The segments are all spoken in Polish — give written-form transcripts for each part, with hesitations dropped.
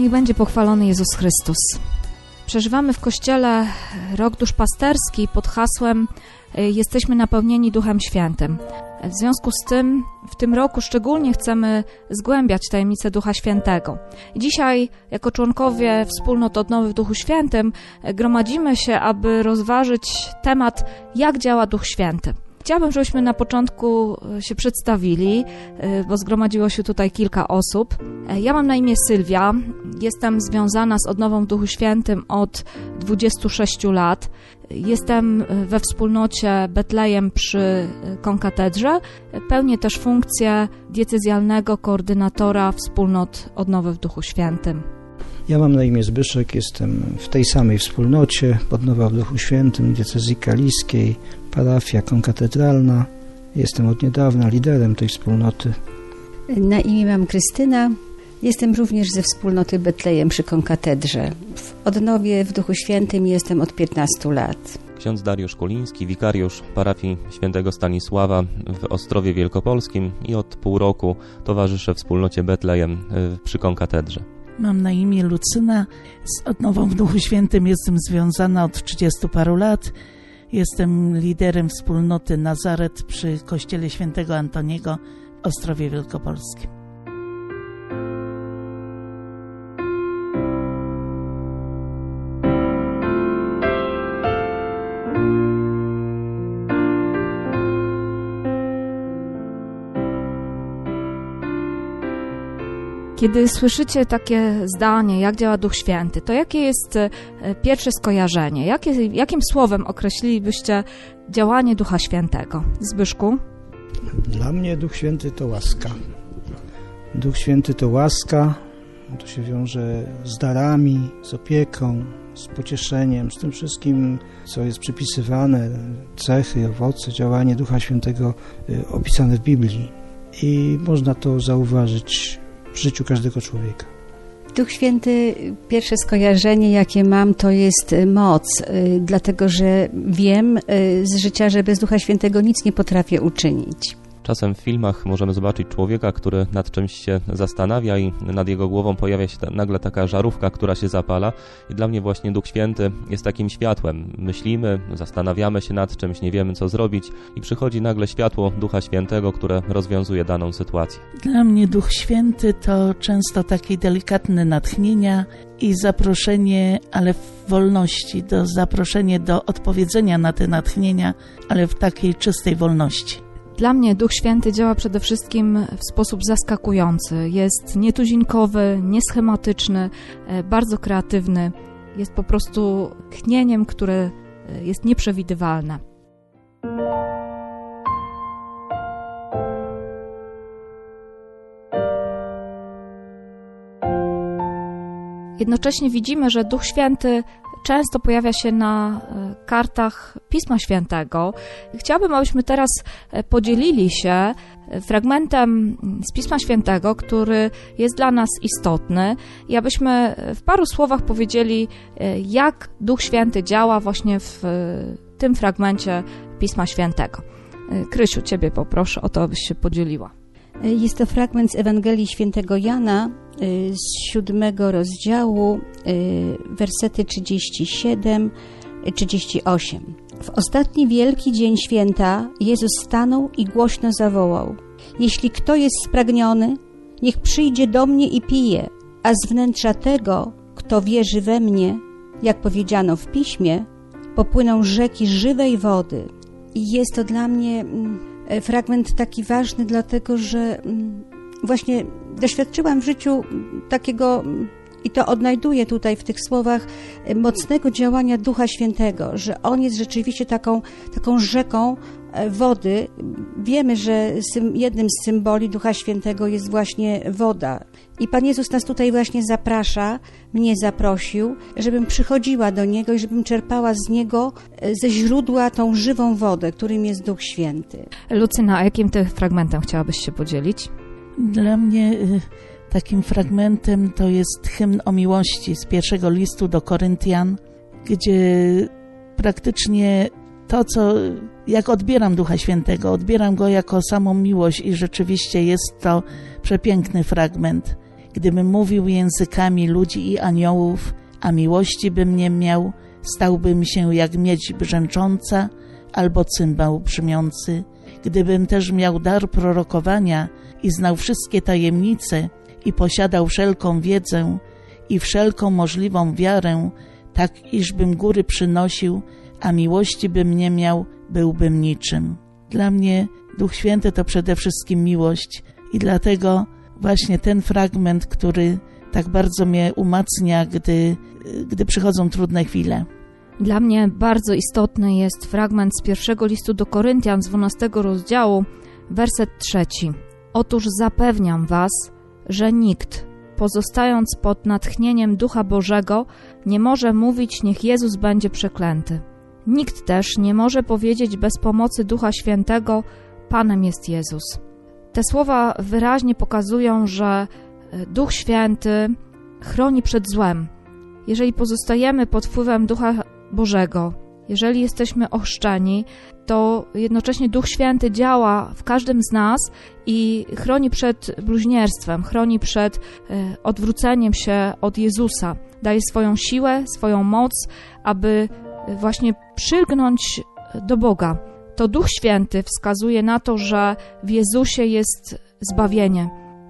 Niech będzie pochwalony Jezus Chrystus. Przeżywamy w Kościele rok duszpasterski pod hasłem Jesteśmy napełnieni Duchem Świętym. W związku z tym w tym roku szczególnie chcemy zgłębiać tajemnicę Ducha Świętego. Dzisiaj jako członkowie wspólnot Odnowy w Duchu Świętym gromadzimy się, aby rozważyć temat, jak działa Duch Święty. Chciałabym, żebyśmy na początku się przedstawili, bo zgromadziło się tutaj kilka osób. Ja mam na imię Sylwia, jestem związana z Odnową w Duchu Świętym od 26 lat. Jestem we wspólnocie Betlejem przy Konkatedrze. Pełnię też funkcję diecezjalnego koordynatora wspólnot Odnowy w Duchu Świętym. Ja mam na imię Zbyszek, jestem w tej samej wspólnocie Odnowa w Duchu Świętym, diecezji kaliskiej, parafia konkatedralna. Jestem od niedawna liderem tej wspólnoty. Na imię mam Krystyna, jestem również ze wspólnoty Betlejem przy Konkatedrze. W Odnowie w Duchu Świętym jestem od 15 lat. Ksiądz Dariusz Kuliński, wikariusz parafii świętego Stanisława w Ostrowie Wielkopolskim i od pół roku towarzyszę wspólnocie Betlejem przy Konkatedrze. Mam na imię Lucyna, z Odnową w Duchu Świętym jestem związana od 30 paru lat. Jestem liderem wspólnoty Nazaret przy Kościele Świętego Antoniego w Ostrowie Wielkopolskim. Kiedy słyszycie takie zdanie, jak działa Duch Święty, to jakie jest pierwsze skojarzenie? Jakim słowem określilibyście działanie Ducha Świętego? Zbyszku? Dla mnie Duch Święty to łaska. Duch Święty to łaska, to się wiąże z darami, z opieką, z pocieszeniem, z tym wszystkim, co jest przypisywane, cechy, owoce, działanie Ducha Świętego opisane w Biblii. I można to zauważyć w życiu każdego człowieka. Duch Święty, pierwsze skojarzenie, jakie mam, to jest moc, dlatego że wiem z życia, że bez Ducha Świętego nic nie potrafię uczynić. Czasem w filmach możemy zobaczyć człowieka, który nad czymś się zastanawia i nad jego głową pojawia się nagle taka żarówka, która się zapala. I dla mnie właśnie Duch Święty jest takim światłem. Myślimy, zastanawiamy się nad czymś, nie wiemy co zrobić i przychodzi nagle światło Ducha Świętego, które rozwiązuje daną sytuację. Dla mnie Duch Święty to często takie delikatne natchnienia i zaproszenie, ale w wolności, zaproszenie do odpowiedzenia na te natchnienia, ale w takiej czystej wolności. Dla mnie Duch Święty działa przede wszystkim w sposób zaskakujący. Jest nietuzinkowy, nieschematyczny, bardzo kreatywny. Jest po prostu tchnieniem, które jest nieprzewidywalne. Jednocześnie widzimy, że Duch Święty często pojawia się na kartach Pisma Świętego. Chciałabym, abyśmy teraz podzielili się fragmentem z Pisma Świętego, który jest dla nas istotny i abyśmy w paru słowach powiedzieli, jak Duch Święty działa właśnie w tym fragmencie Pisma Świętego. Krysiu, Ciebie poproszę o to, abyś się podzieliła. Jest to fragment z Ewangelii Świętego Jana z 7 rozdziału, wersety 37-38. W ostatni wielki dzień święta Jezus stanął i głośno zawołał: Jeśli kto jest spragniony, niech przyjdzie do mnie i pije, a z wnętrza tego, kto wierzy we mnie, jak powiedziano w Piśmie, popłyną rzeki żywej wody. I jest to dla mnie fragment taki ważny, dlatego że właśnie doświadczyłam w życiu takiego, i to odnajduję tutaj w tych słowach, mocnego działania Ducha Świętego, że On jest rzeczywiście taką rzeką wody. Wiemy, że jednym z symboli Ducha Świętego jest właśnie woda. I Pan Jezus nas tutaj właśnie zaprasza, mnie zaprosił, żebym przychodziła do Niego i żebym czerpała z Niego, ze źródła tą żywą wodę, którym jest Duch Święty. Lucyna, a jakim ty fragmentem chciałabyś się podzielić? Dla mnie takim fragmentem to jest hymn o miłości z pierwszego listu do Koryntian, gdzie praktycznie to, jak odbieram Ducha Świętego, odbieram Go jako samą miłość i rzeczywiście jest to przepiękny fragment. Gdybym mówił językami ludzi i aniołów, a miłości bym nie miał, stałbym się jak miedź brzęcząca albo cymbał brzmiący. Gdybym też miał dar prorokowania i znał wszystkie tajemnice i posiadał wszelką wiedzę i wszelką możliwą wiarę, tak iżbym góry przynosił, a miłości bym nie miał, byłbym niczym. Dla mnie Duch Święty to przede wszystkim miłość i dlatego właśnie ten fragment, który tak bardzo mnie umacnia, gdy przychodzą trudne chwile. Dla mnie bardzo istotny jest fragment z pierwszego listu do Koryntian z 12 rozdziału, werset 3. Otóż zapewniam was, że nikt, pozostając pod natchnieniem Ducha Bożego, nie może mówić, niech Jezus będzie przeklęty. Nikt też nie może powiedzieć bez pomocy Ducha Świętego, Panem jest Jezus. Te słowa wyraźnie pokazują, że Duch Święty chroni przed złem. Jeżeli pozostajemy pod wpływem Ducha Bożego, jeżeli jesteśmy ochrzczeni, to jednocześnie Duch Święty działa w każdym z nas i chroni przed bluźnierstwem, chroni przed odwróceniem się od Jezusa. Daje swoją siłę, swoją moc, aby właśnie przylgnąć do Boga. To Duch Święty wskazuje na to, że w Jezusie jest zbawienie,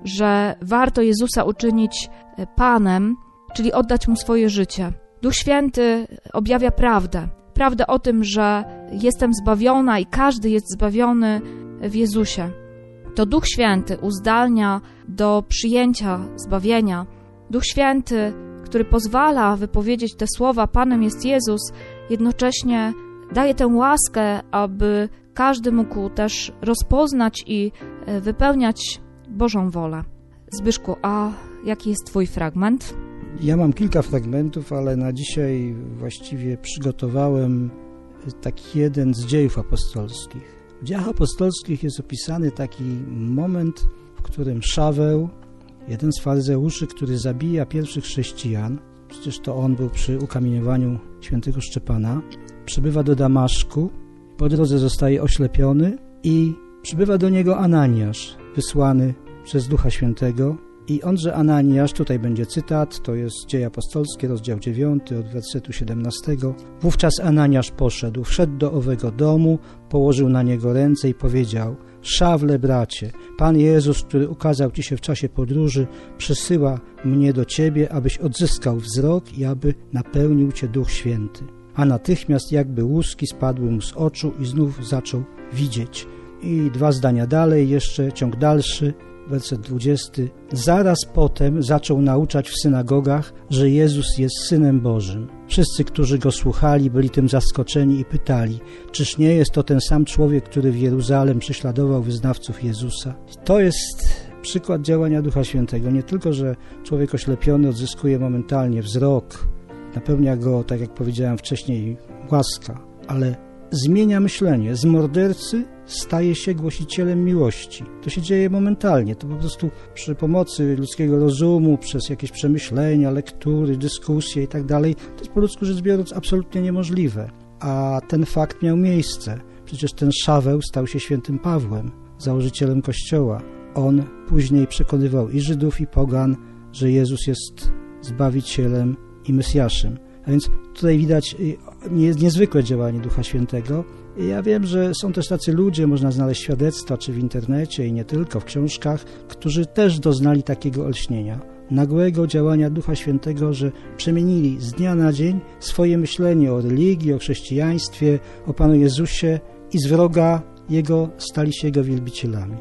że warto Jezusa uczynić Panem, czyli oddać Mu swoje życie. Duch Święty objawia prawdę. Prawdę o tym, że jestem zbawiona i każdy jest zbawiony w Jezusie. To Duch Święty uzdalnia do przyjęcia zbawienia. Duch Święty, który pozwala wypowiedzieć te słowa Panem jest Jezus, jednocześnie daje tę łaskę, aby każdy mógł też rozpoznać i wypełniać Bożą wolę. Zbyszku, a jaki jest Twój fragment? Ja mam kilka fragmentów, ale na dzisiaj właściwie przygotowałem taki jeden z dziejów apostolskich. W dziejach apostolskich jest opisany taki moment, w którym Szaweł, jeden z faryzeuszy, który zabija pierwszych chrześcijan, przecież to on był przy ukamieniowaniu świętego Szczepana, przybywa do Damaszku, po drodze zostaje oślepiony i przybywa do niego Ananiasz, wysłany przez Ducha Świętego. I onże Ananiasz, tutaj będzie cytat, to jest Dzieje Apostolskie, rozdział 9, od wersetu 17. Wówczas Ananiasz poszedł, wszedł do owego domu, położył na niego ręce i powiedział: Szawle, bracie, Pan Jezus, który ukazał ci się w czasie podróży, przysyła mnie do ciebie, abyś odzyskał wzrok i aby napełnił cię Duch Święty. A natychmiast jakby łuski spadły mu z oczu i znów zaczął widzieć. I 2 zdania dalej, jeszcze ciąg dalszy. Werset 20. Zaraz potem zaczął nauczać w synagogach, że Jezus jest Synem Bożym. Wszyscy, którzy Go słuchali, byli tym zaskoczeni i pytali, czyż nie jest to ten sam człowiek, który w Jeruzalem prześladował wyznawców Jezusa? To jest przykład działania Ducha Świętego. Nie tylko, że człowiek oślepiony odzyskuje momentalnie wzrok, napełnia go, tak jak powiedziałem wcześniej, łaska, ale zmienia myślenie. Z mordercy staje się głosicielem miłości. To się dzieje momentalnie. To po prostu przy pomocy ludzkiego rozumu, przez jakieś przemyślenia, lektury, dyskusje i tak dalej, to jest po ludzku rzecz biorąc absolutnie niemożliwe. A ten fakt miał miejsce. Przecież ten Szaweł stał się świętym Pawłem, założycielem Kościoła. On później przekonywał i Żydów, i pogan, że Jezus jest Zbawicielem i Mesjaszem. A więc tutaj widać niezwykłe działanie Ducha Świętego. I ja wiem, że są też tacy ludzie, można znaleźć świadectwa, czy w internecie i nie tylko, w książkach, którzy też doznali takiego olśnienia, nagłego działania Ducha Świętego, że przemienili z dnia na dzień swoje myślenie o religii, o chrześcijaństwie, o Panu Jezusie i z wroga Jego stali się Jego wielbicielami.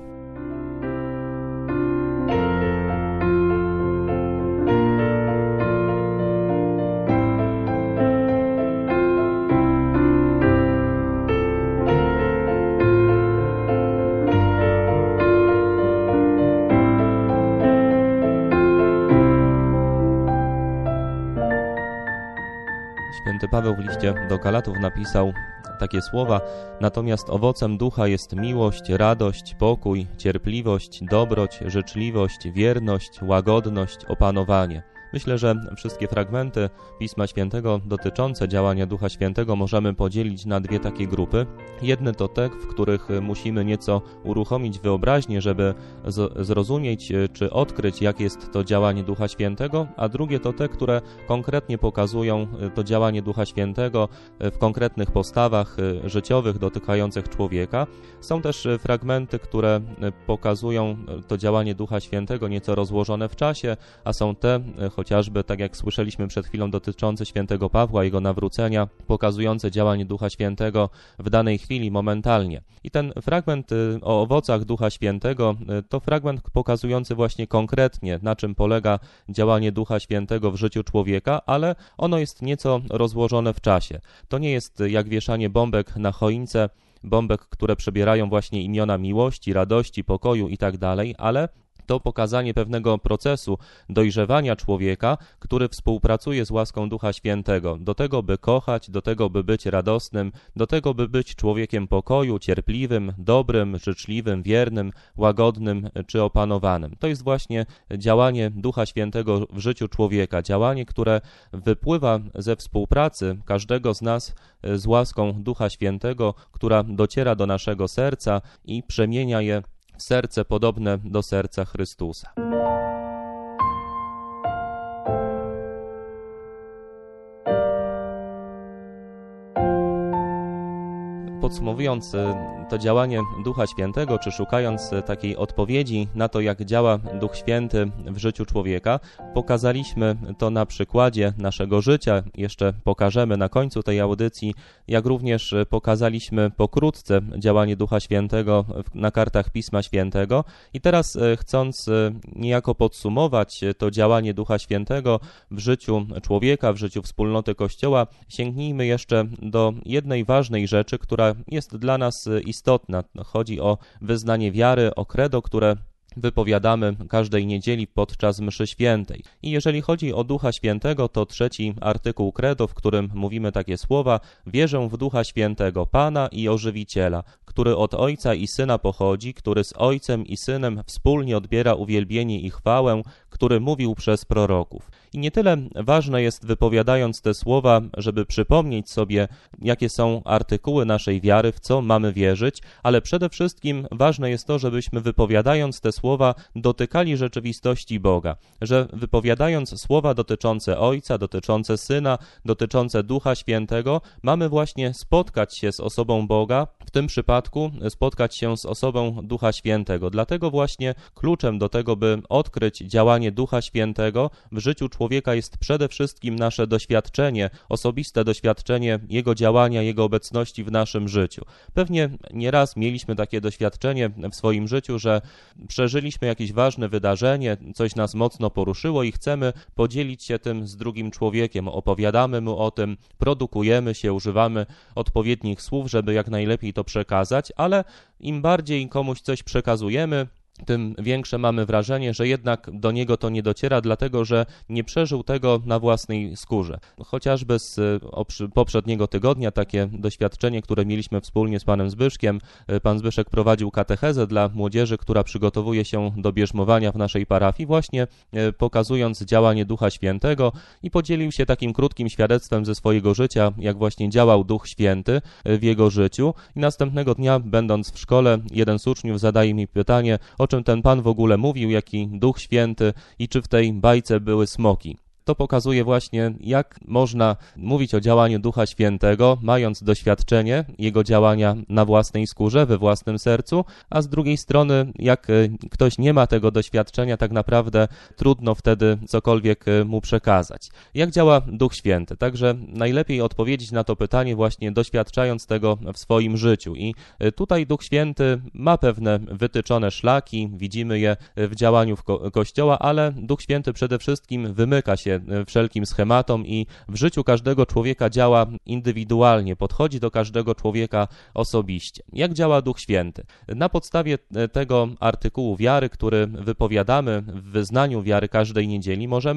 Święty Paweł w liście do Galatów napisał takie słowa: natomiast owocem ducha jest miłość, radość, pokój, cierpliwość, dobroć, życzliwość, wierność, łagodność, opanowanie. Myślę, że wszystkie fragmenty Pisma Świętego dotyczące działania Ducha Świętego możemy podzielić na dwie takie grupy. Jedne to te, w których musimy nieco uruchomić wyobraźnię, żeby zrozumieć czy odkryć, jak jest to działanie Ducha Świętego, a drugie to te, które konkretnie pokazują to działanie Ducha Świętego w konkretnych postawach życiowych dotykających człowieka. Są też fragmenty, które pokazują to działanie Ducha Świętego nieco rozłożone w czasie, a są te, chociażby tak jak słyszeliśmy przed chwilą, dotyczące świętego Pawła, jego nawrócenia, pokazujące działanie Ducha Świętego w danej chwili, momentalnie. I ten fragment o owocach Ducha Świętego to fragment pokazujący właśnie konkretnie, na czym polega działanie Ducha Świętego w życiu człowieka, ale ono jest nieco rozłożone w czasie. To nie jest jak wieszanie bombek na choince, bombek, które przybierają właśnie imiona miłości, radości, pokoju i tak dalej, ale to pokazanie pewnego procesu dojrzewania człowieka, który współpracuje z łaską Ducha Świętego, do tego, by kochać, do tego, by być radosnym, do tego, by być człowiekiem pokoju, cierpliwym, dobrym, życzliwym, wiernym, łagodnym czy opanowanym. To jest właśnie działanie Ducha Świętego w życiu człowieka, działanie, które wypływa ze współpracy każdego z nas z łaską Ducha Świętego, która dociera do naszego serca i przemienia je w serce podobne do serca Chrystusa. Podsumowując to działanie Ducha Świętego, czy szukając takiej odpowiedzi na to, jak działa Duch Święty w życiu człowieka, pokazaliśmy to na przykładzie naszego życia, jeszcze pokażemy na końcu tej audycji, jak również pokazaliśmy pokrótce działanie Ducha Świętego na kartach Pisma Świętego. I teraz, chcąc niejako podsumować to działanie Ducha Świętego w życiu człowieka, w życiu wspólnoty Kościoła, sięgnijmy jeszcze do jednej ważnej rzeczy, która jest dla nas istotna. Chodzi o wyznanie wiary, o credo, które wypowiadamy każdej niedzieli podczas mszy świętej. I jeżeli chodzi o Ducha Świętego, to 3. artykuł credo, w którym mówimy takie słowa: wierzę w Ducha Świętego, Pana i Ożywiciela, który od Ojca i Syna pochodzi, który z Ojcem i Synem wspólnie odbiera uwielbienie i chwałę, który mówił przez proroków. I nie tyle ważne jest, wypowiadając te słowa, żeby przypomnieć sobie, jakie są artykuły naszej wiary, w co mamy wierzyć, ale przede wszystkim ważne jest to, żebyśmy wypowiadając te słowa dotykali rzeczywistości Boga, że wypowiadając słowa dotyczące Ojca, dotyczące Syna, dotyczące Ducha Świętego, mamy właśnie spotkać się z osobą Boga, w tym przypadku spotkać się z osobą Ducha Świętego. Dlatego właśnie kluczem do tego, by odkryć działanie Ducha Świętego w życiu człowieka jest przede wszystkim nasze doświadczenie, osobiste doświadczenie Jego działania, Jego obecności w naszym życiu. Pewnie nieraz mieliśmy takie doświadczenie w swoim życiu, że przeżyliśmy jakieś ważne wydarzenie, coś nas mocno poruszyło i chcemy podzielić się tym z drugim człowiekiem. Opowiadamy mu o tym, produkujemy się, używamy odpowiednich słów, żeby jak najlepiej to przekazać, ale im bardziej komuś coś przekazujemy, tym większe mamy wrażenie, że jednak do niego to nie dociera, dlatego że nie przeżył tego na własnej skórze. Chociażby z poprzedniego tygodnia takie doświadczenie, które mieliśmy wspólnie z panem Zbyszkiem. Pan Zbyszek prowadził katechezę dla młodzieży, która przygotowuje się do bierzmowania w naszej parafii, właśnie pokazując działanie Ducha Świętego i podzielił się takim krótkim świadectwem ze swojego życia, jak właśnie działał Duch Święty w jego życiu. I następnego dnia, będąc w szkole, jeden z uczniów zadaje mi pytanie, o czym ten Pan w ogóle mówił, jaki Duch Święty i czy w tej bajce były smoki. To pokazuje właśnie, jak można mówić o działaniu Ducha Świętego, mając doświadczenie Jego działania na własnej skórze, we własnym sercu, a z drugiej strony, jak ktoś nie ma tego doświadczenia, tak naprawdę trudno wtedy cokolwiek mu przekazać. Jak działa Duch Święty? Także najlepiej odpowiedzieć na to pytanie właśnie doświadczając tego w swoim życiu. I tutaj Duch Święty ma pewne wytyczone szlaki, widzimy je w działaniu Kościoła, ale Duch Święty przede wszystkim wymyka się wszelkim schematom i w życiu każdego człowieka działa indywidualnie, podchodzi do każdego człowieka osobiście. Jak działa Duch Święty? Na podstawie tego artykułu wiary, który wypowiadamy w wyznaniu wiary każdej niedzieli, możemy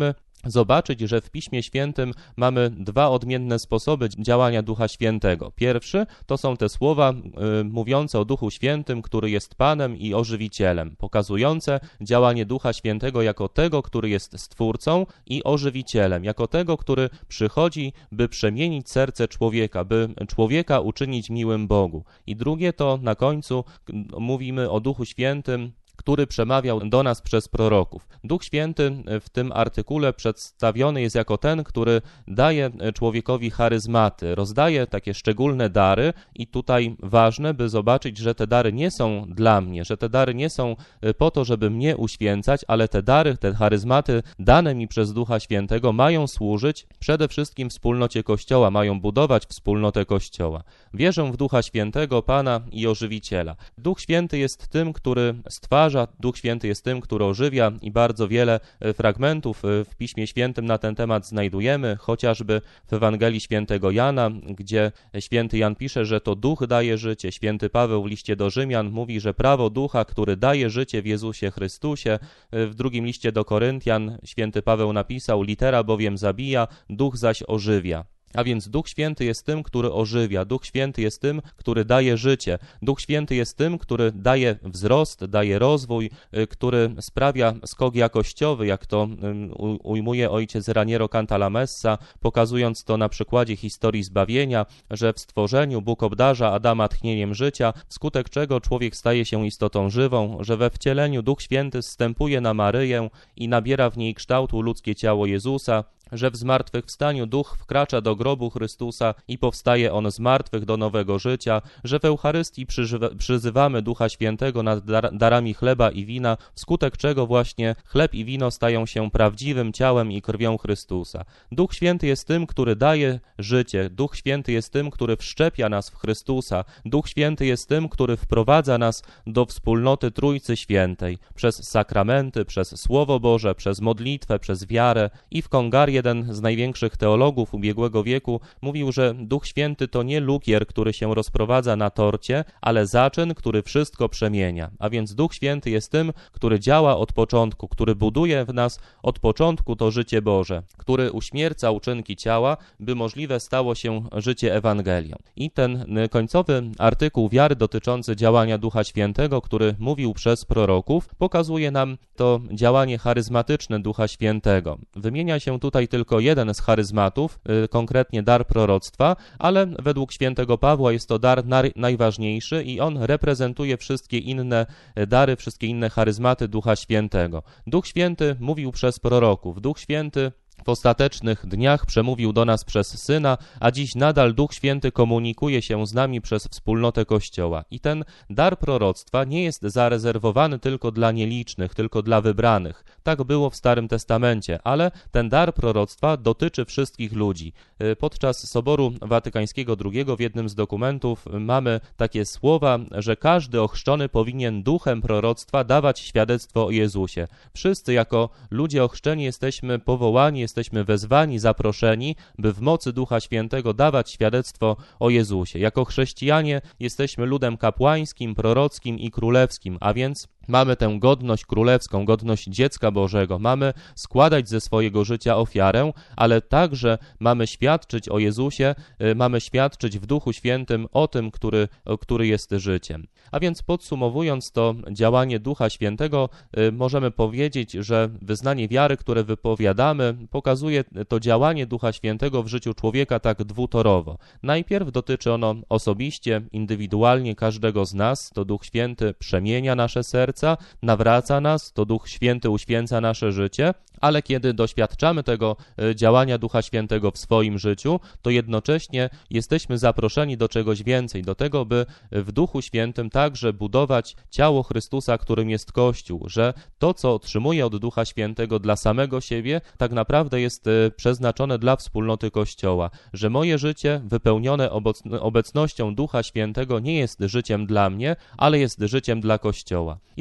zobaczyć, że w Piśmie Świętym mamy dwa odmienne sposoby działania Ducha Świętego. Pierwszy to są te słowa mówiące o Duchu Świętym, który jest Panem i ożywicielem, pokazujące działanie Ducha Świętego jako tego, który jest Stwórcą i ożywicielem, jako tego, który przychodzi, by przemienić serce człowieka, by człowieka uczynić miłym Bogu. I drugie to na końcu mówimy o Duchu Świętym, który przemawiał do nas przez proroków. Duch Święty w tym artykule przedstawiony jest jako ten, który daje człowiekowi charyzmaty, rozdaje takie szczególne dary i tutaj ważne, by zobaczyć, że te dary nie są dla mnie, że te dary nie są po to, żeby mnie uświęcać, ale te dary, te charyzmaty dane mi przez Ducha Świętego mają służyć przede wszystkim wspólnocie Kościoła, mają budować wspólnotę Kościoła. Wierzę w Ducha Świętego, Pana i Ożywiciela. Duch Święty jest tym, który stwarza, Duch Święty jest tym, który ożywia i bardzo wiele fragmentów w Piśmie Świętym na ten temat znajdujemy, chociażby w Ewangelii Świętego Jana, gdzie święty Jan pisze, że to Duch daje życie. Święty Paweł w liście do Rzymian mówi, że prawo Ducha, który daje życie w Jezusie Chrystusie. W drugim liście do Koryntian święty Paweł napisał, litera bowiem zabija, Duch zaś ożywia. A więc Duch Święty jest tym, który ożywia, Duch Święty jest tym, który daje życie, Duch Święty jest tym, który daje wzrost, daje rozwój, który sprawia skok jakościowy, jak to ujmuje ojciec Raniero Cantalamessa, pokazując to na przykładzie historii zbawienia, że w stworzeniu Bóg obdarza Adama tchnieniem życia, wskutek czego człowiek staje się istotą żywą, że we wcieleniu Duch Święty zstępuje na Maryję i nabiera w niej kształtu ludzkie ciało Jezusa, że w zmartwychwstaniu Duch wkracza do grobu Chrystusa i powstaje On z martwych do nowego życia, że w Eucharystii przyzywamy Ducha Świętego nad darami chleba i wina, wskutek czego właśnie chleb i wino stają się prawdziwym ciałem i krwią Chrystusa. Duch Święty jest tym, który daje życie, Duch Święty jest tym, który wszczepia nas w Chrystusa, Duch Święty jest tym, który wprowadza nas do wspólnoty Trójcy Świętej, przez sakramenty, przez Słowo Boże, przez modlitwę, przez wiarę. I w Kongarii jeden z największych teologów ubiegłego wieku mówił, że Duch Święty to nie lukier, który się rozprowadza na torcie, ale zaczyn, który wszystko przemienia. A więc Duch Święty jest tym, który działa od początku, który buduje w nas od początku to życie Boże, który uśmierca uczynki ciała, by możliwe stało się życie Ewangelią. I ten końcowy artykuł wiary dotyczący działania Ducha Świętego, który mówił przez proroków, pokazuje nam to działanie charyzmatyczne Ducha Świętego. Wymienia się tutaj tylko jeden z charyzmatów, konkretnie dar proroctwa, ale według świętego Pawła jest to dar najważniejszy i on reprezentuje wszystkie inne dary, wszystkie inne charyzmaty Ducha Świętego. Duch Święty mówił przez proroków, Duch Święty w ostatecznych dniach przemówił do nas przez Syna, a dziś nadal Duch Święty komunikuje się z nami przez wspólnotę Kościoła. I ten dar proroctwa nie jest zarezerwowany tylko dla nielicznych, tylko dla wybranych. Tak było w Starym Testamencie, ale ten dar proroctwa dotyczy wszystkich ludzi. Podczas Soboru Watykańskiego II w jednym z dokumentów mamy takie słowa, że każdy ochrzczony powinien duchem proroctwa dawać świadectwo o Jezusie. Wszyscy jako ludzie ochrzczeni jesteśmy powołani, jesteśmy wezwani, zaproszeni, by w mocy Ducha Świętego dawać świadectwo o Jezusie. Jako chrześcijanie jesteśmy ludem kapłańskim, prorockim i królewskim, a więc mamy tę godność królewską, godność dziecka Bożego, mamy składać ze swojego życia ofiarę, ale także mamy świadczyć o Jezusie, mamy świadczyć w Duchu Świętym o tym, który jest życiem. A więc podsumowując to działanie Ducha Świętego, możemy powiedzieć, że wyznanie wiary, które wypowiadamy, pokazuje to działanie Ducha Świętego w życiu człowieka tak dwutorowo. Najpierw dotyczy ono osobiście, indywidualnie każdego z nas, to Duch Święty przemienia nasze serca, nawraca nas, to Duch Święty uświęca nasze życie, ale kiedy doświadczamy tego działania Ducha Świętego w swoim życiu, to jednocześnie jesteśmy zaproszeni do czegoś więcej, do tego, by w Duchu Świętym także budować ciało Chrystusa, którym jest Kościół, że to, co otrzymuję od Ducha Świętego dla samego siebie, tak naprawdę jest przeznaczone dla wspólnoty Kościoła, że moje życie wypełnione obecnością Ducha Świętego nie jest życiem dla mnie, ale jest życiem dla Kościoła. I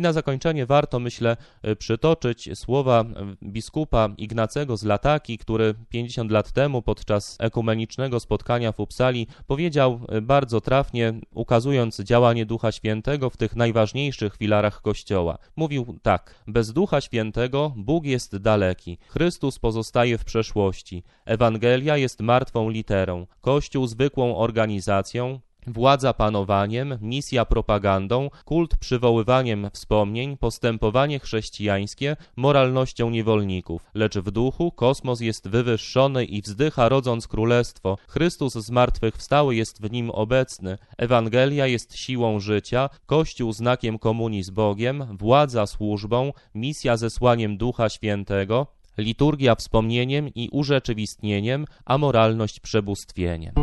na zakończenie warto, myślę, przytoczyć słowa biskupa Ignacego z Lataki, który 50 lat temu podczas ekumenicznego spotkania w Uppsali powiedział bardzo trafnie, ukazując działanie Ducha Świętego w tych najważniejszych filarach Kościoła. Mówił tak: bez Ducha Świętego Bóg jest daleki, Chrystus pozostaje w przeszłości, Ewangelia jest martwą literą, Kościół zwykłą organizacją, władza panowaniem, misja propagandą, kult przywoływaniem wspomnień, postępowanie chrześcijańskie moralnością niewolników. Lecz w duchu kosmos jest wywyższony i wzdycha, rodząc królestwo. Chrystus zmartwychwstały jest w nim obecny. Ewangelia jest siłą życia, Kościół znakiem komunii z Bogiem, władza służbą, misja zesłaniem Ducha Świętego, liturgia wspomnieniem i urzeczywistnieniem, a moralność przebóstwieniem.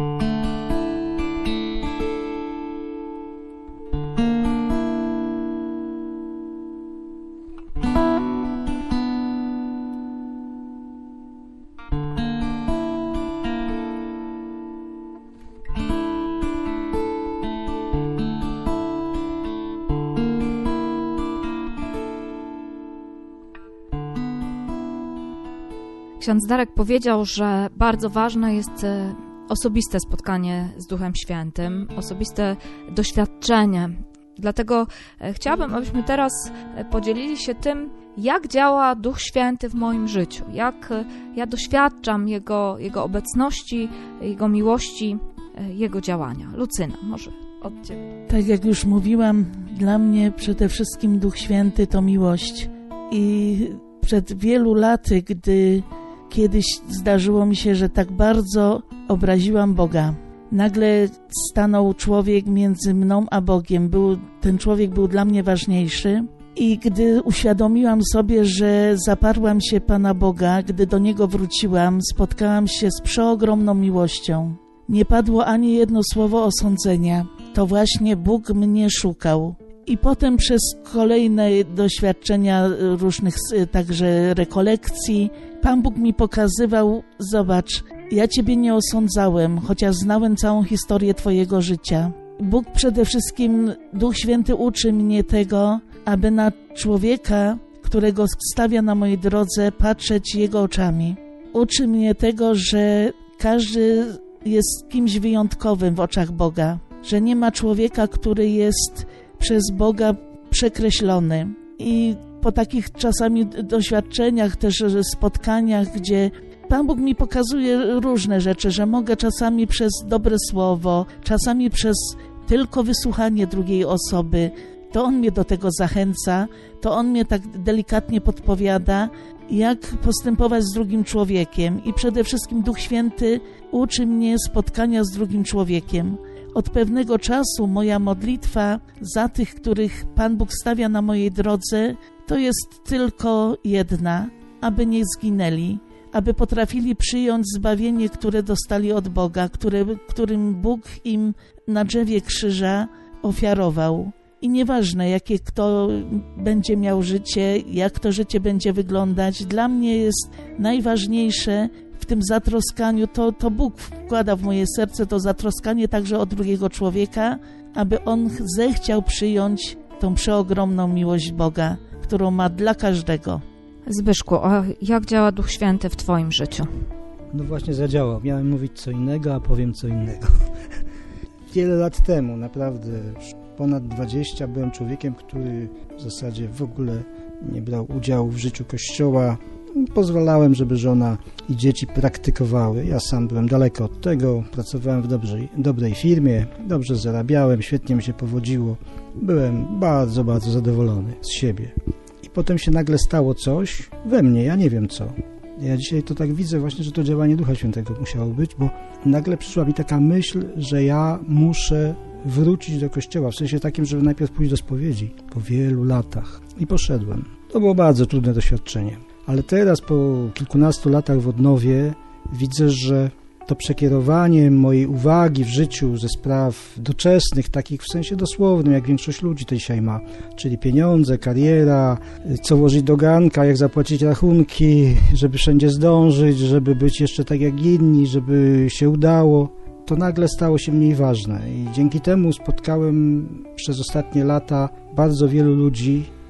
Ksiądz Darek powiedział, że bardzo ważne jest osobiste spotkanie z Duchem Świętym, osobiste doświadczenie. Dlatego chciałabym, abyśmy teraz podzielili się tym, jak działa Duch Święty w moim życiu, jak ja doświadczam Jego obecności, Jego miłości, Jego działania. Lucyna, może od Ciebie. Tak jak już mówiłam, dla mnie przede wszystkim Duch Święty to miłość. I przed wielu laty, gdy kiedyś zdarzyło mi się, że tak bardzo obraziłam Boga, nagle stanął człowiek między mną a Bogiem. Ten człowiek był dla mnie ważniejszy. I gdy uświadomiłam sobie, że zaparłam się Pana Boga, gdy do Niego wróciłam, spotkałam się z przeogromną miłością. Nie padło ani jedno słowo osądzenia. To właśnie Bóg mnie szukał. I potem przez kolejne doświadczenia różnych także rekolekcji, Pan Bóg mi pokazywał: zobacz, ja Ciebie nie osądzałem, chociaż znałem całą historię Twojego życia. Bóg przede wszystkim, Duch Święty uczy mnie tego, aby na człowieka, którego stawia na mojej drodze, patrzeć Jego oczami. Uczy mnie tego, że każdy jest kimś wyjątkowym w oczach Boga, że nie ma człowieka, który jest przez Boga przekreślony. I po takich czasami doświadczeniach, też spotkaniach, gdzie Pan Bóg mi pokazuje różne rzeczy, że mogę czasami przez dobre słowo, czasami przez tylko wysłuchanie drugiej osoby, to On mnie do tego zachęca, to On mnie tak delikatnie podpowiada, jak postępować z drugim człowiekiem. I przede wszystkim Duch Święty uczy mnie spotkania z drugim człowiekiem. Od pewnego czasu moja modlitwa za tych, których Pan Bóg stawia na mojej drodze, to jest tylko jedna: aby nie zginęli, aby potrafili przyjąć zbawienie, które dostali od Boga, którym Bóg im na drzewie krzyża ofiarował. I nieważne, jakie kto będzie miał życie, jak to życie będzie wyglądać, dla mnie jest najważniejsze w tym zatroskaniu, to Bóg wkłada w moje serce to zatroskanie także o drugiego człowieka, aby on zechciał przyjąć tą przeogromną miłość Boga, którą ma dla każdego. Zbyszku, a jak działa Duch Święty w Twoim życiu? No właśnie zadziałał. Miałem mówić co innego, a powiem co innego. Wiele lat temu, naprawdę ponad 20, byłem człowiekiem, który w zasadzie w ogóle nie brał udziału w życiu Kościoła. Pozwalałem, żeby żona i dzieci praktykowały. Ja sam byłem daleko od tego. Pracowałem w dobrej firmie, dobrze zarabiałem, świetnie mi się powodziło. Byłem bardzo, bardzo zadowolony z siebie. I potem się nagle stało coś we mnie, ja nie wiem co. Ja dzisiaj to tak widzę właśnie, że to działanie Ducha Świętego musiało być, bo nagle przyszła mi taka myśl, że ja muszę wrócić do Kościoła, w sensie takim, żeby najpierw pójść do spowiedzi po wielu latach. I poszedłem. To było bardzo trudne doświadczenie. Ale teraz, po kilkunastu latach w odnowie, widzę, że to przekierowanie mojej uwagi w życiu ze spraw doczesnych, takich w sensie dosłownym, jak większość ludzi to dzisiaj ma, czyli pieniądze, kariera, co włożyć do garnka, jak zapłacić rachunki, żeby wszędzie zdążyć, żeby być jeszcze tak jak inni, żeby się udało, to nagle stało się mniej ważne. I dzięki temu spotkałem przez ostatnie lata bardzo wielu ludzi,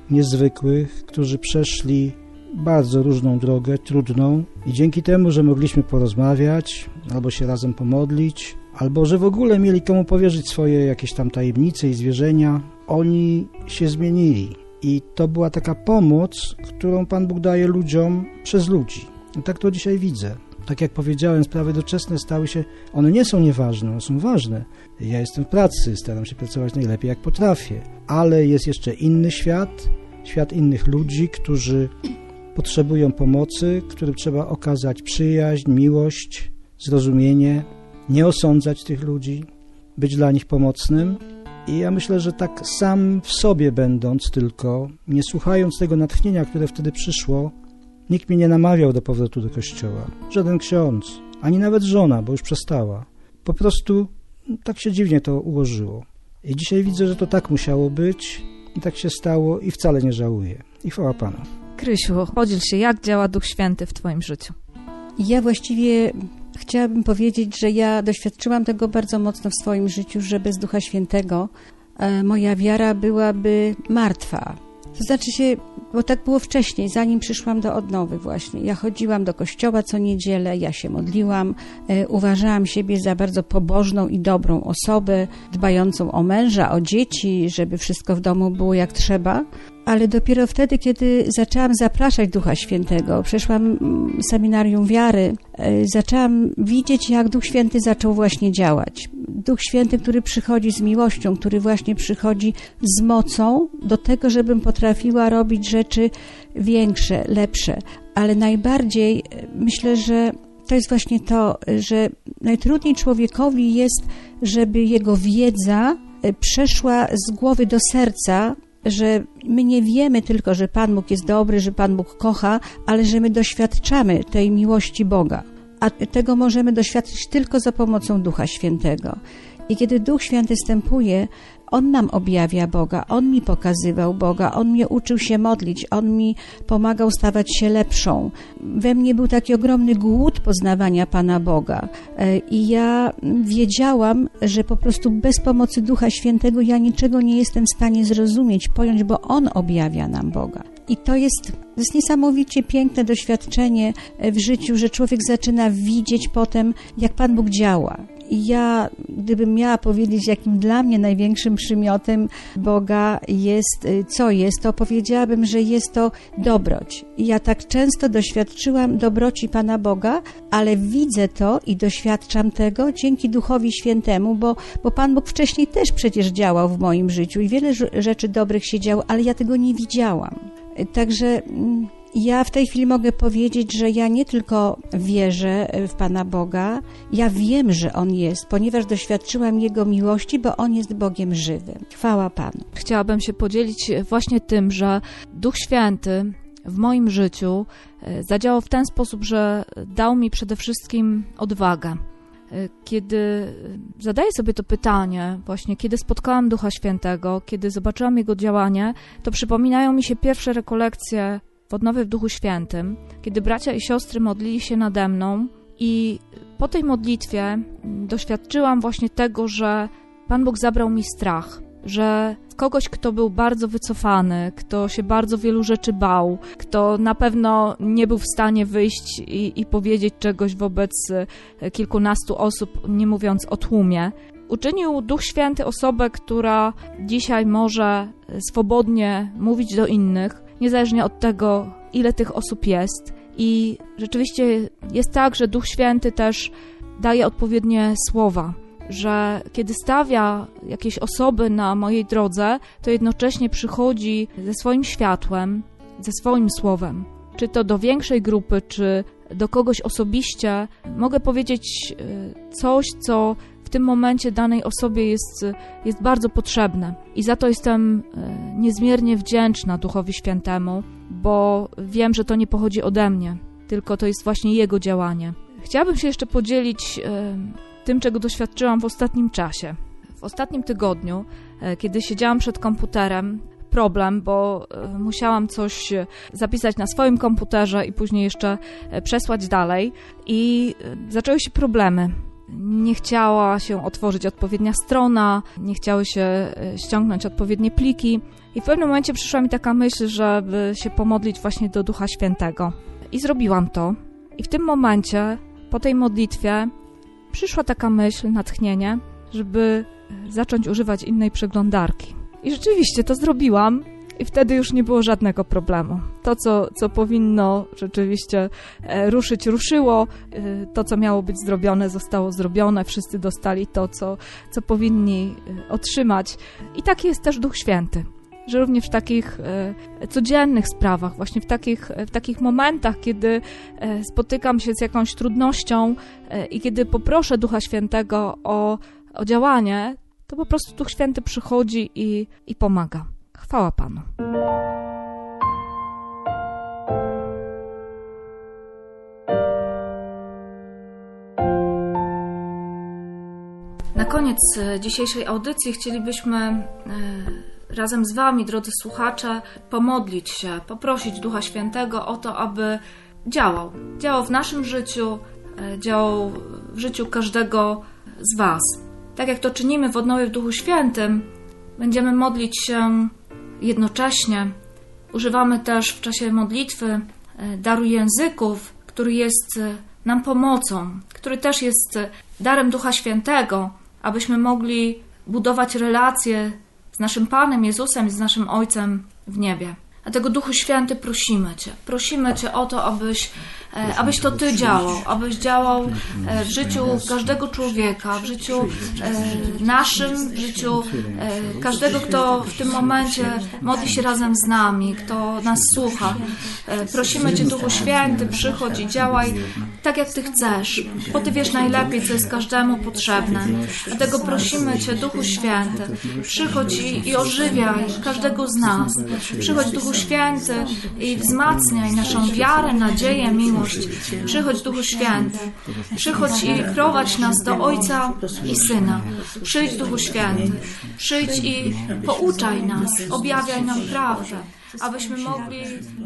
niezwykłych, którzy przeszli bardzo różną drogę, trudną i dzięki temu, że mogliśmy porozmawiać, albo się razem pomodlić, albo że w ogóle mieli komu powierzyć swoje jakieś tam tajemnice i zwierzenia, oni się zmienili. I to była taka pomoc, którą Pan Bóg daje ludziom przez ludzi. I tak to dzisiaj widzę. Tak jak powiedziałem, sprawy doczesne stały się, one nie są nieważne, one są ważne. Ja jestem w pracy, staram się pracować najlepiej jak potrafię, ale jest jeszcze inny świat, świat innych ludzi, którzy potrzebują pomocy, którym trzeba okazać przyjaźń, miłość, zrozumienie, nie osądzać tych ludzi, być dla nich pomocnym. I ja myślę, że tak sam w sobie będąc tylko, nie słuchając tego natchnienia, które wtedy przyszło, nikt mnie nie namawiał do powrotu do kościoła. Żaden ksiądz, ani nawet żona, bo już przestała. Po prostu tak się dziwnie to ułożyło. I dzisiaj widzę, że to tak musiało być i tak się stało i wcale nie żałuję. I chwała Panu. Krysiu, podziel się, jak działa Duch Święty w Twoim życiu? Ja właściwie chciałabym powiedzieć, że ja doświadczyłam tego bardzo mocno w swoim życiu, że bez Ducha Świętego moja wiara byłaby martwa. To znaczy się, bo tak było wcześniej, zanim przyszłam do odnowy właśnie. Ja chodziłam do kościoła co niedzielę, ja się modliłam, uważałam siebie za bardzo pobożną i dobrą osobę, dbającą o męża, o dzieci, żeby wszystko w domu było jak trzeba. Ale dopiero wtedy, kiedy zaczęłam zapraszać Ducha Świętego, przeszłam seminarium wiary, zaczęłam widzieć, jak Duch Święty zaczął właśnie działać. Duch Święty, który przychodzi z miłością, który właśnie przychodzi z mocą do tego, żebym potrafiła robić rzeczy większe, lepsze. Ale najbardziej myślę, że to jest właśnie to, że najtrudniej człowiekowi jest, żeby jego wiedza przeszła z głowy do serca, że my nie wiemy tylko, że Pan Bóg jest dobry, że Pan Bóg kocha, ale że my doświadczamy tej miłości Boga. A tego możemy doświadczyć tylko za pomocą Ducha Świętego. I kiedy Duch Święty wstępuje, On nam objawia Boga, On mi pokazywał Boga, On mnie uczył się modlić, On mi pomagał stawać się lepszą. We mnie był taki ogromny głód poznawania Pana Boga. I ja wiedziałam, że po prostu bez pomocy Ducha Świętego ja niczego nie jestem w stanie zrozumieć, pojąć, bo On objawia nam Boga. I to jest niesamowicie piękne doświadczenie w życiu, że człowiek zaczyna widzieć potem, jak Pan Bóg działa. I ja, gdybym miała powiedzieć, jakim dla mnie największym przymiotem Boga jest, co jest, to powiedziałabym, że jest to dobroć. I ja tak często doświadczyłam dobroci Pana Boga, ale widzę to i doświadczam tego dzięki Duchowi Świętemu, bo Pan Bóg wcześniej też przecież działał w moim życiu i wiele rzeczy dobrych się działo, ale ja tego nie widziałam. Także ja w tej chwili mogę powiedzieć, że ja nie tylko wierzę w Pana Boga, ja wiem, że On jest, ponieważ doświadczyłam Jego miłości, bo On jest Bogiem żywym. Chwała Panu. Chciałabym się podzielić właśnie tym, że Duch Święty w moim życiu zadziałał w ten sposób, że dał mi przede wszystkim odwagę. Kiedy zadaję sobie to pytanie, właśnie kiedy spotkałam Ducha Świętego, kiedy zobaczyłam Jego działanie, to przypominają mi się pierwsze rekolekcje w odnowie w Duchu Świętym, kiedy bracia i siostry modlili się nade mną i po tej modlitwie doświadczyłam właśnie tego, że Pan Bóg zabrał mi strach, że kogoś, kto był bardzo wycofany, kto się bardzo wielu rzeczy bał, kto na pewno nie był w stanie wyjść i powiedzieć czegoś wobec kilkunastu osób, nie mówiąc o tłumie, uczynił Duch Święty osobę, która dzisiaj może swobodnie mówić do innych, niezależnie od tego, ile tych osób jest. I rzeczywiście jest tak, że Duch Święty też daje odpowiednie słowa, że kiedy stawia jakieś osoby na mojej drodze, to jednocześnie przychodzi ze swoim światłem, ze swoim słowem. Czy to do większej grupy, czy do kogoś osobiście, mogę powiedzieć coś, co w tym momencie danej osobie jest bardzo potrzebne. I za to jestem niezmiernie wdzięczna Duchowi Świętemu, bo wiem, że to nie pochodzi ode mnie, tylko to jest właśnie Jego działanie. Chciałabym się jeszcze podzielić tym, czego doświadczyłam w ostatnim czasie. W ostatnim tygodniu, kiedy siedziałam przed komputerem, problem, bo musiałam coś zapisać na swoim komputerze i później jeszcze przesłać dalej i zaczęły się problemy. nie chciała się otworzyć odpowiednia strona, nie chciały się ściągnąć odpowiednie pliki. I w pewnym momencie przyszła mi taka myśl, żeby się pomodlić właśnie do Ducha Świętego. I zrobiłam to. I w tym momencie, po tej modlitwie, przyszła taka myśl, natchnienie, żeby zacząć używać innej przeglądarki. I rzeczywiście to zrobiłam i wtedy już nie było żadnego problemu. To, co powinno rzeczywiście ruszyć, ruszyło. To, co miało być zrobione, zostało zrobione. Wszyscy dostali to, co powinni otrzymać. I taki jest też Duch Święty, że również w takich codziennych sprawach, właśnie w takich momentach, kiedy spotykam się z jakąś trudnością i kiedy poproszę Ducha Świętego o działanie, to po prostu Duch Święty przychodzi i pomaga. Chwała Panu. Na koniec dzisiejszej audycji chcielibyśmy razem z Wami, drodzy słuchacze, pomodlić się, poprosić Ducha Świętego o to, aby działał. Działał w naszym życiu, działał w życiu każdego z Was. Tak jak to czynimy w Odnowie w Duchu Świętym, będziemy modlić się jednocześnie. Używamy też w czasie modlitwy daru języków, który jest nam pomocą, który też jest darem Ducha Świętego, abyśmy mogli budować relacje z naszym Panem Jezusem i z naszym Ojcem w niebie. Dlatego Duchu Święty prosimy Cię o to, abyś to Ty działał, abyś działał w życiu każdego człowieka, w życiu naszym, w życiu każdego, kto w tym momencie modli się razem z nami, kto nas słucha. Prosimy Cię, Duchu Święty, przychodź i działaj tak, jak Ty chcesz, bo Ty wiesz najlepiej, co jest każdemu potrzebne. Dlatego prosimy Cię, Duchu Święty, przychodź i ożywiaj każdego z nas. Przychodź, Duchu Święty, i wzmacniaj naszą wiarę, nadzieję, miłość. Przychodź, Duchu Święty. Przychodź i prowadź nas do Ojca i Syna. Przyjdź, Duchu Święty. Przyjdź i pouczaj nas. Objawiaj nam prawdę, abyśmy mogli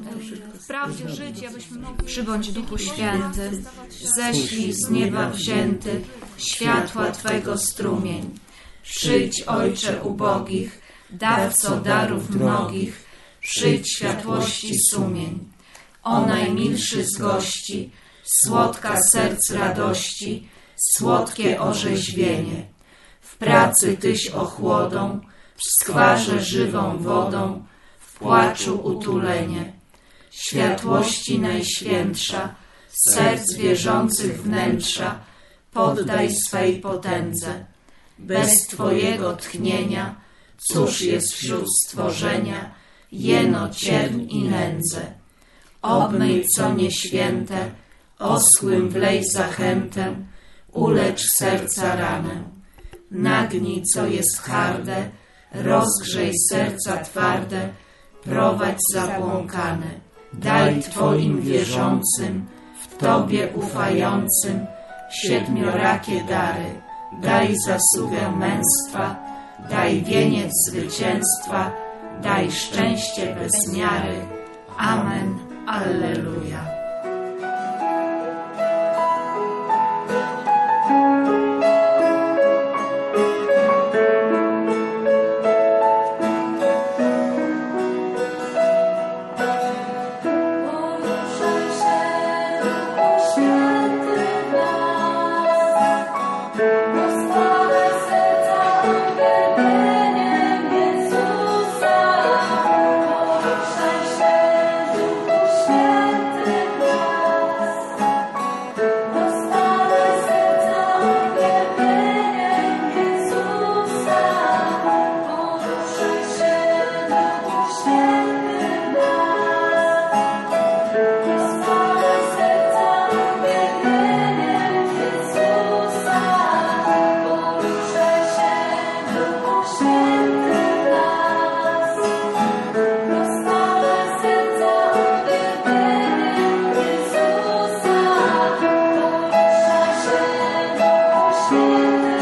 w prawdzie żyć, abyśmy mogli... Przybądź, Duchu Święty, ześlij z nieba wzięty światła Twego strumień. Przyjdź, Ojcze ubogich, dawco darów mnogich, przyjdź światłości sumień. O najmilszy z gości, słodka serc radości, słodkie orzeźwienie. W pracy Tyś ochłodą, w skwarze żywą wodą, w płaczu utulenie. Światłości najświętsza, serc wierzących wnętrza, poddaj swej potędze. Bez Twojego tchnienia, cóż jest wśród stworzenia, jeno cierń i nędzę. Obmyj co nieświęte, oschłym wlej zachętę, ulecz serca ranę. Nagnij co jest harde, rozgrzej serca twarde, prowadź zabłąkane. Daj Twoim wierzącym, w Tobie ufającym, siedmiorakie dary. Daj zasługę męstwa, daj wieniec zwycięstwa, daj szczęście bez miary. Amen. Alleluja. Święty